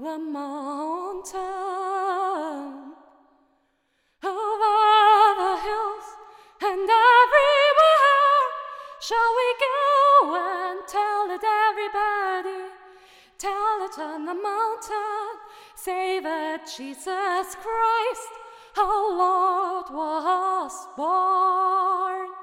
the mountain, over the hills and everywhere shall we go and tell it everybody, tell it on the mountain, say that Jesus Christ our Lord was born.